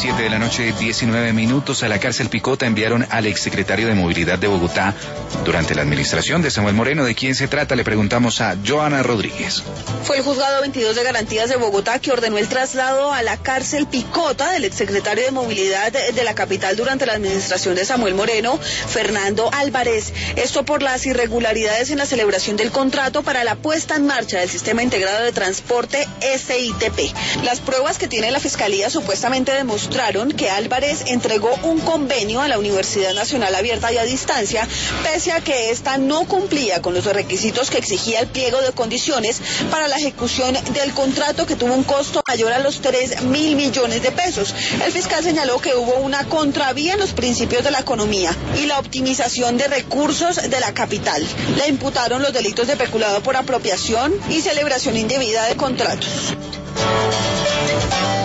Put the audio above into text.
7 de la noche, 19 minutos. A la cárcel Picota enviaron al exsecretario de Movilidad de Bogotá durante la administración de Samuel Moreno. ¿De quién se trata? Le preguntamos a Joana Rodríguez. Fue el juzgado 22 de garantías de Bogotá que ordenó el traslado a la cárcel Picota del exsecretario de Movilidad de la capital durante la administración de Samuel Moreno, Fernando Álvarez. Esto por las irregularidades en la celebración del contrato para la puesta en marcha del Sistema Integrado de Transporte SITP. Las pruebas que tiene la Fiscalía supuestamente demostraron que Álvarez entregó un convenio a la Universidad Nacional Abierta y a Distancia, pese a que ésta no cumplía con los requisitos que exigía el pliego de condiciones para la ejecución del contrato, que tuvo un costo mayor a los 3.000 millones de pesos. El fiscal señaló que hubo una contravía en los principios de la economía y la optimización de recursos de la capital. Le imputaron los delitos de peculado por apropiación y celebración indebida de contratos.